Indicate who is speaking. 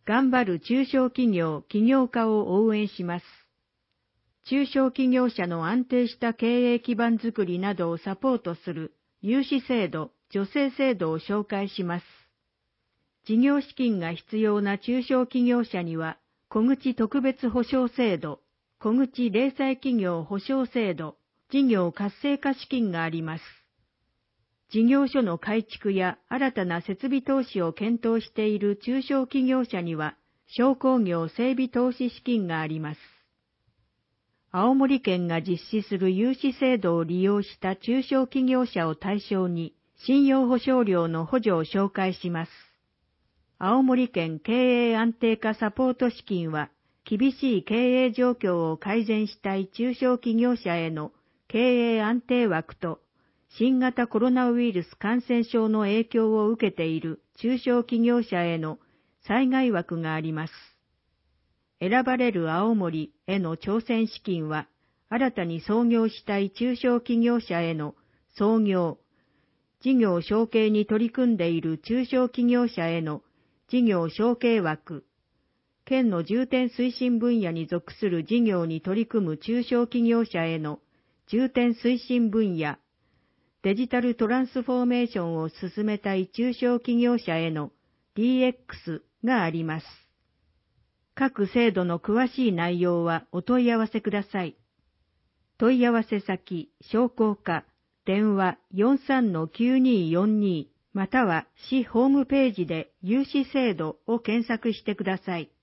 Speaker 1: 頑張る中小企業・起業家を応援します。中小企業者の安定した経営基盤づくりなどをサポートする融資制度、助成制度を紹介します。事業資金が必要な中小企業者には、小口特別保証制度、小口零細企業保証制度、事業活性化資金があります。事業所の改築や新たな設備投資を検討している中小企業者には、商工業整備投資資金があります。青森県が実施する融資制度を利用した中小企業者を対象に、信用保証料の補助を紹介します。青森県経営安定化サポート資金は、厳しい経営状況を改善したい中小企業者への経営安定枠と、新型コロナウイルス感染症の影響を受けている中小企業者への災害枠があります。選ばれる青森への挑戦資金は、新たに創業したい中小企業者への創業、事業承継に取り組んでいる中小企業者への事業承継枠、県の重点推進分野に属する事業に取り組む中小企業者への重点推進分野、デジタルトランスフォーメーションを進めたい中小企業者への DX があります。各制度の詳しい内容はお問い合わせください。問い合わせ先、商工課、電話 43-9242 または市ホームページで融資制度を検索してください。